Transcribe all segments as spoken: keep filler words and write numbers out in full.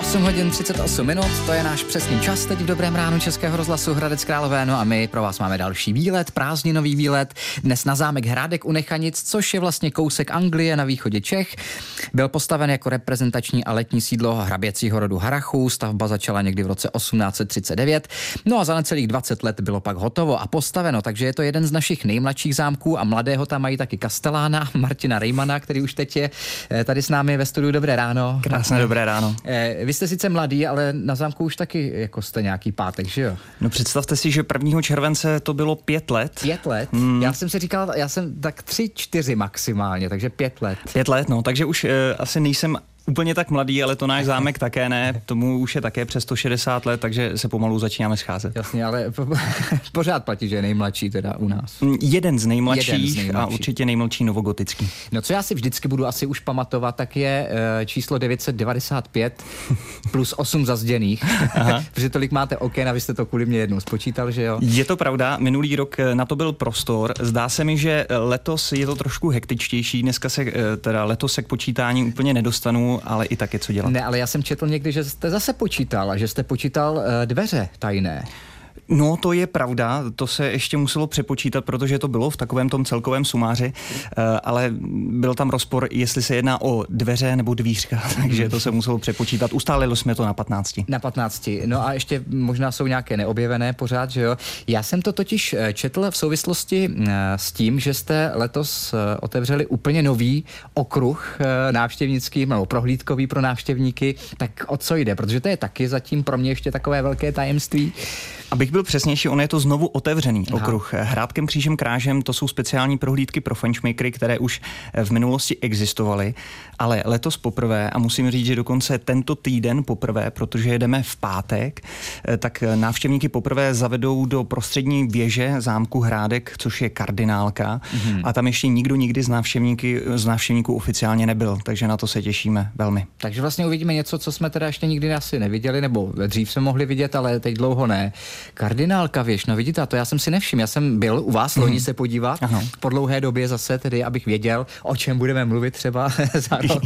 osm hodin třicet osm minut, to je náš přesný čas teď v Dobrém ránu Českého rozhlasu Hradec Králové, no a my pro vás máme další výlet, prázdninový výlet, dnes na zámek Hrádek u Nechanic, což je vlastně kousek Anglie na východě Čech. Byl postaven jako reprezentační a letní sídlo hraběcího rodu Harrachů, stavba začala někdy v roce osmnáct set třicet devět, no a za necelých dvacet let bylo pak hotovo a postaveno, takže je to jeden z našich nejmladších zámků a mladého tam mají taky kastelána Martina Rejmana, který už teď je tady s námi ve studiu. Dobré ráno. Krásné dobré ráno. Vy jste sice mladý, ale na zámku už taky jako jste nějaký pátek, že jo? No představte si, že prvního července to bylo pět let. Pět let? Hmm. Já jsem si říkal, já jsem tak tři, čtyři maximálně, takže pět let. Pět let, no, takže už uh, asi nejsem úplně tak mladý, ale to náš zámek také ne. Tomu už je také přes sto šedesát let, takže se pomalu začínáme scházet. Jasně, ale po, pořád platí, že je nejmladší teda u nás. Jeden z nejmladších, Jeden z nejmladších. A určitě nejmladší novogotický. No co já si vždycky budu asi už pamatovat, tak je uh, číslo devět set devadesát pět plus osm zazděných, protože tolik máte oken a vy jste to kvůli mě jednou spočítal, že jo? Je to pravda, minulý rok na to byl prostor. Zdá se mi, že letos je to trošku hektičtější. Dneska se teda letos se k počítání úplně nedostanu, ale i tak je co dělat. Ne, ale já jsem četl někdy, že jste zase počítal a že jste počítal uh, dveře tajné. No, to je pravda, to se ještě muselo přepočítat, protože to bylo v takovém tom celkovém sumáři, ale byl tam rozpor, jestli se jedná o dveře nebo dvířka, takže to se muselo přepočítat. Ustálili jsme to na patnácti. Na patnácti. No a ještě možná jsou nějaké neobjevené pořád, že jo? Já jsem to totiž četl v souvislosti s tím, že jste letos otevřeli úplně nový okruh návštěvnický, nebo prohlídkový pro návštěvníky. Tak o co jde? Protože to je taky zatím pro mě ještě takové velké tajemství. Abych byl přesnější, on je to znovu otevřený Aha. okruh. Hrádkem, Křížem, Krážem, to jsou speciální prohlídky pro fančmakery, které už v minulosti existovaly, ale letos poprvé, a musím říct, že dokonce tento týden poprvé, protože jedeme v pátek, tak návštěvníky poprvé zavedou do prostřední věže zámku Hrádek, což je kardinálka, mm-hmm. a tam ještě nikdo nikdy z návštěvníky, z návštěvníků oficiálně nebyl, takže na to se těšíme velmi. Takže vlastně uvidíme něco, co jsme teda ještě nikdy asi neviděli, nebo dřív jsme mohli vidět, ale teď dlouho ne. Kardinálka věž, no vidíte, a to já jsem si nevšiml. Já jsem byl u vás loni mm. se podívat, Aha. po dlouhé době zase, tedy abych věděl, o čem budeme mluvit třeba za rok.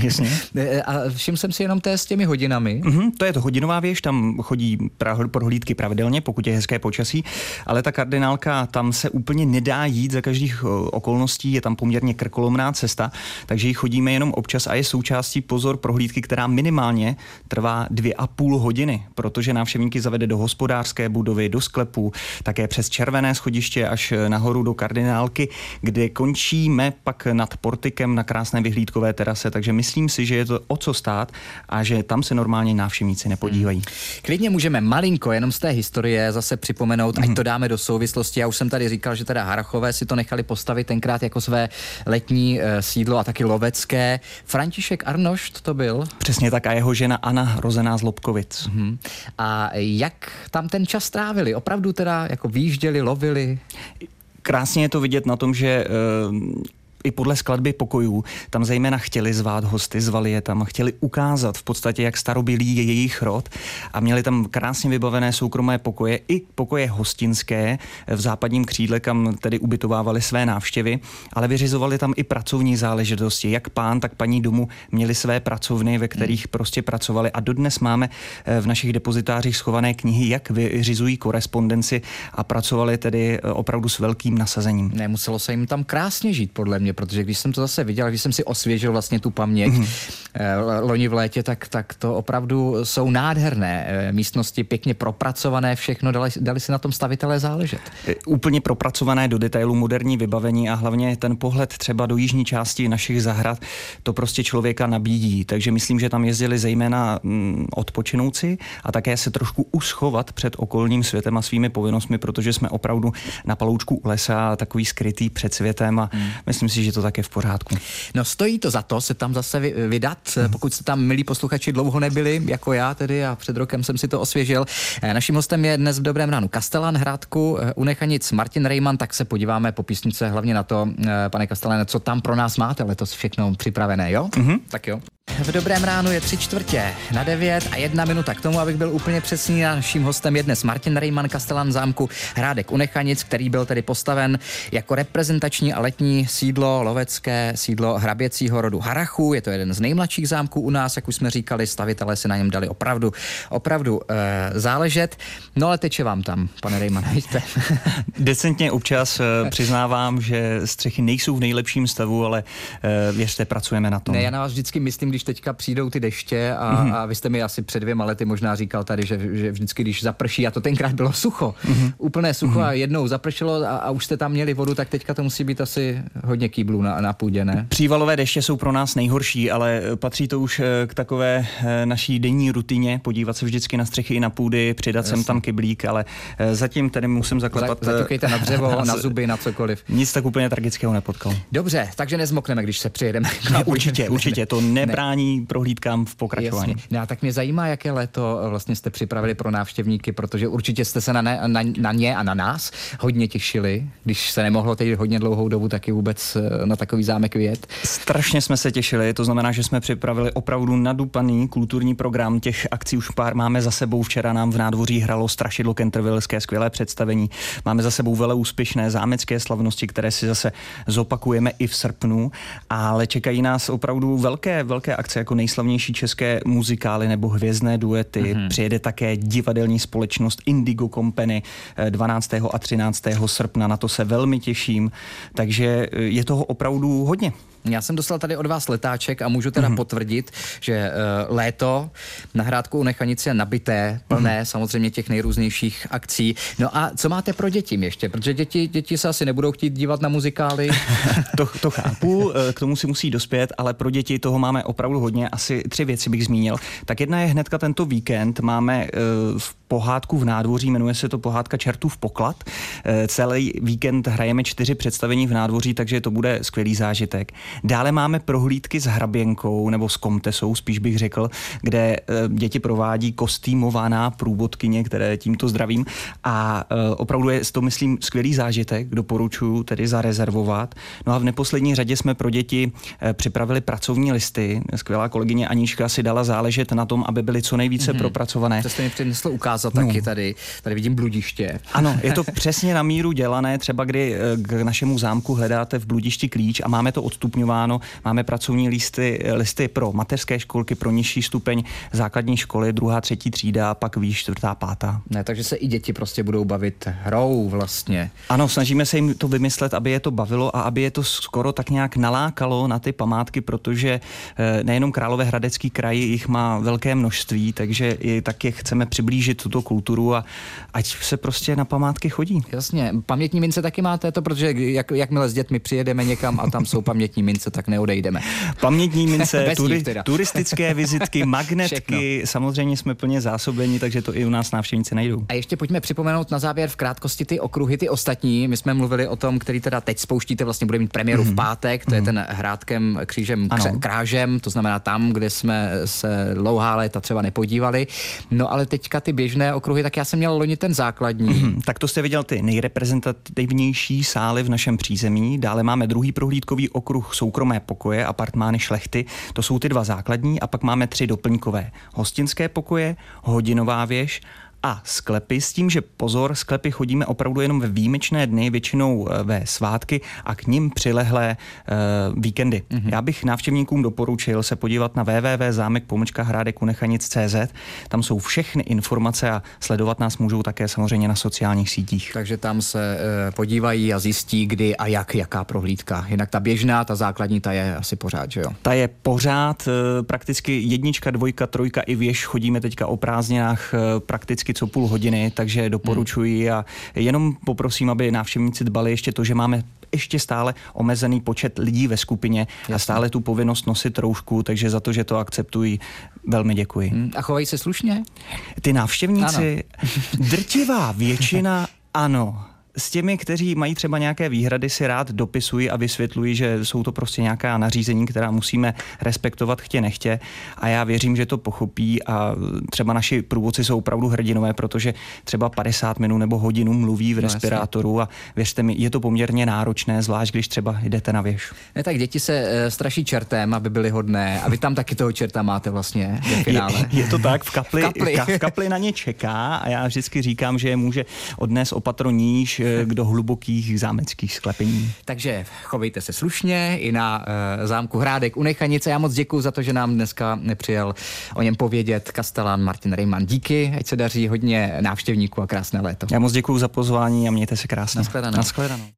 A všiml jsem si jenom té s těmi hodinami. Mm-hmm, to je to hodinová věž, tam chodí prohlídky pravidelně, pokud je hezké počasí, ale ta kardinálka, tam se úplně nedá jít za každých okolností, je tam poměrně krkolomná cesta, takže ji chodíme jenom občas a je součástí, pozor, prohlídky, která minimálně trvá dvě a půl hodiny, protože návštěvníky zavede do hospodářské budovy, do sklepů, také přes červené schodiště až nahoru do kardinálky, kde končíme pak nad portikem na krásné vyhlídkové terase, takže myslím si, že je to o co stát a že tam se normálně návštěvníci nepodívají. Hmm. Klidně můžeme malinko jenom z té historie zase připomenout, ať hmm. to dáme do souvislosti. Já už jsem tady říkal, že teda Harrachové si to nechali postavit tenkrát jako své letní uh, sídlo a taky lovecké. František Arnošt to byl? Přesně tak a jeho žena Anna, rozená z Lobkovic. Hmm. A jak tam ten čas trávili? Opravdu teda jako výjížděli, lovili? Krásně je to vidět na tom, že uh, i podle skladby pokojů tam zejména chtěli zvát hosty, zvali je tam, chtěli ukázat v podstatě, jak starobylý je jejich rod a měli tam krásně vybavené soukromé pokoje i pokoje hostinské v západním křídle, kam tedy ubytovávali své návštěvy, ale vyřizovali tam i pracovní záležitosti. Jak pán, tak paní domu měli své pracovny, ve kterých prostě pracovali a dodnes máme v našich depozitářích schované knihy, jak vyřizují korespondenci a pracovali tedy opravdu s velkým nasazením. Nemuselo se jim tam krásně žít, podle mě, protože když jsem to zase viděl, když jsem si osvěžil vlastně tu paměť mm. loni v létě, tak, tak to opravdu jsou nádherné místnosti, pěkně propracované, všechno, dali, dali si na tom stavitelé záležet. Úplně propracované do detailu, moderní vybavení a hlavně ten pohled třeba do jižní části našich zahrad, to prostě člověka nabídí, takže myslím, že tam jezdili zejména mm, odpočinouci a také se trošku uschovat před okolním světem a svými povinnostmi, protože jsme opravdu na paloučku lesa, takový skrytý před světem a mm. myslím si, že to také v pořádku. No stojí to za to se tam zase vydat, hmm. pokud jste tam, milí posluchači, dlouho nebyli, jako já tedy, a před rokem jsem si to osvěžil. Naším hostem je dnes v Dobrém ránu kastelán Hrádku u Nechanic Martin Rejman, tak se podíváme po písničce hlavně na to, pane kasteláne, co tam pro nás máte letos všechno připravené, jo? Hmm. Tak jo. V dobrém ránu je tři čtvrtě na devět a jedna minuta k tomu, abych byl úplně přesný. Naším hostem je dnes Martin Rejman, kastelan zámku Hrádek u Nechanic, který byl tedy postaven jako reprezentační a letní sídlo, lovecké sídlo hraběcího rodu Harrachů. Je to jeden z nejmladších zámků u nás, jak už jsme říkali, stavitelé si na něm dali opravdu, opravdu e, záležet. No ale teče vám tam, pane Rejman, víte? Decentně občas e, přiznávám, že střechy nejsou v nejlepším stavu, ale e, věřte, pracujeme na tom. Ne, já na vás vždycky myslím, když teďka přijdou ty deště a, mm-hmm. a vy jste mi asi před dvěma lety možná říkal tady, že, že vždycky, když zaprší, a to tenkrát bylo sucho, mm-hmm. úplné sucho mm-hmm. a jednou zapršelo a, a už jste tam měli vodu, tak teďka to musí být asi hodně kýblů na, na půdě, ne? Přívalové deště jsou pro nás nejhorší, ale patří to už k takové naší denní rutině, podívat se vždycky na střechy i na půdy, přidat Jasně. sem tam kyblík, ale zatím tedy musím zaklepat. Za, zaťukejte na dřevo, na zuby, na cokoliv. Nic tak úplně tragického nepotkal. Dobře, takže nezmokneme, když se přijedeme. Ne, určitě, určitě, to nebrání prohlídkám v pokračování. Jasně. No, tak mě zajímá, jaké léto vlastně jste připravili pro návštěvníky, protože určitě jste se na, ne, na, na ně a na nás hodně těšili, když se nemohlo teď hodně dlouhou dobu taky vůbec na takový zámek vyjet. Strašně jsme se těšili, to znamená, že jsme připravili opravdu nadupaný kulturní program, těch akcí už pár máme za sebou. Včera nám v nádvoří hralo Strašidlo Cantervilleské, skvělé představení. Máme za sebou vele úspěšné zámecké slavnosti, které si zase zopakujeme i v srpnu, ale čekají nás opravdu velké, velké akce jako nejslavnější české muzikály nebo hvězdné duety. Mm-hmm. Přijede také divadelní společnost Indigo Company dvanáctého a třináctého srpna, na to se velmi těším, takže je toho opravdu hodně. Já jsem dostal tady od vás letáček a můžu teda mm-hmm. potvrdit, že uh, léto na Hrádku u Nechanic je nabité, plné mm-hmm. samozřejmě těch nejrůznějších akcí. No a co máte pro děti ještě? Protože děti, děti se asi nebudou chtít dívat na muzikály. to, to chápu, k tomu si musí dospět, ale pro děti toho máme opravdu hodně. Asi tři věci bych zmínil. Tak jedna je hnedka tento víkend. Máme uh, v pohádku v nádvoří, jmenuje se to pohádka Čertův poklad. Uh, celý víkend hrajeme čtyři představení v nádvoří, takže to bude skvělý zážitek. Dále máme prohlídky s hraběnkou nebo s komtesou, spíš bych řekl, kde e, děti provádí kostýmovaná průvodkyně, které tímto zdravím. A e, opravdu je to, myslím, skvělý zážitek, doporučuji tedy zarezervovat. No a v neposlední řadě jsme pro děti e, připravili pracovní listy. Skvělá kolegyně Anička si dala záležet na tom, aby byly co nejvíce mm-hmm. propracované. To jste mi přinesl ukázat no. taky tady. Tady vidím bludiště. Ano, je to přesně na míru dělané, třeba kdy k našemu zámku hledáte v Bludišti klíč a máme to odstupňovat. Máme pracovní listy, listy pro mateřské školky, pro nižší stupeň základní školy, druhá, třetí třída, pak výš, čtvrtá, pátá. Ne, takže se i děti prostě budou bavit hrou vlastně. Ano, snažíme se jim to vymyslet, aby je to bavilo a aby je to skoro tak nějak nalákalo na ty památky, protože nejenom Královéhradecký kraj jich má velké množství, takže i taky chceme přiblížit tuto kulturu a ať se prostě na památky chodí. Jasně, pamětní mince taky máte to, protože jak, jakmile s dětmi přijedeme někam a tam jsou pamětní mince, tak neodejdeme. Pamětní mince, turi, turistické vizitky, magnetky, všechno. Samozřejmě jsme plně zásobeni, takže to i u nás návštěvníci najdou. A ještě pojďme připomenout na závěr v krátkosti ty okruhy, ty ostatní. My jsme mluvili o tom, který teda teď spouštíte, vlastně bude mít premiéru mm-hmm. v pátek, to mm-hmm. je ten Hrádkem křížem kře- krážem, to znamená tam, kde jsme se dlouhá léta třeba nepodívali. No ale teďka ty běžné okruhy, tak já jsem měl loni ten základní. Mm-hmm. Tak to jste viděl ty nejreprezentativnější sály v našem přízemí. Dále máme druhý prohlídkový okruh soukromé pokoje, apartmány šlechty, to jsou ty dva základní a pak máme tři doplňkové. Hostinské pokoje, hodinová věž a sklepy, s tím, že pozor, sklepy chodíme opravdu jenom ve výjimečné dny, většinou ve svátky a k nim přilehlé uh, víkendy. Mm-hmm. Já bych návštěvníkům doporučil se podívat na w w w tečka zámek pomlčka hrádek u nechanic tečka c z. Tam jsou všechny informace a sledovat nás můžou také samozřejmě na sociálních sítích. Takže tam se uh, podívají a zjistí, kdy a jak, jaká prohlídka. Jinak ta běžná, ta základní, ta je asi pořád, že jo? Ta je pořád, uh, prakticky jednička, dvojka, trojka i věž chodíme teďka o prázdninách uh, prakticky co půl hodiny, takže doporučuji a jenom poprosím, aby návštěvníci dbali ještě to, že máme ještě stále omezený počet lidí ve skupině. Jasně. A stále tu povinnost nosit roušku, takže za to, že to akceptují, velmi děkuji. A chovají se slušně? Ty návštěvníci, drtivá většina ano. S těmi, kteří mají třeba nějaké výhrady, si rád dopisuji a vysvětluji, že jsou to prostě nějaká nařízení, která musíme respektovat chtě nechtě, a já věřím, že to pochopí a třeba naši průvodci jsou opravdu hrdinové, protože třeba padesát minut nebo hodinu mluví v no, respirátoru jasně. A věřte mi, je to poměrně náročné, zvlášť když třeba jdete na věž. Ne, tak děti se e, straší čertem, aby byly hodné, a vy tam taky toho čerta máte vlastně ve finále. Je, je to tak, v kapli, v kapli. v kapli na ně čeká a já vždycky říkám, že je může odnést opatro níž do hlubokých zámeckých sklepení. Takže chovejte se slušně i na e, zámku Hrádek u Nechanice. Já moc děkuji za to, že nám dneska nepřijel o něm povědět kastelán Martin Rejman. Díky, ať se daří hodně návštěvníků a krásné léto. Já moc děkuji za pozvání a mějte se krásně. Nashledanou. Nashledanou.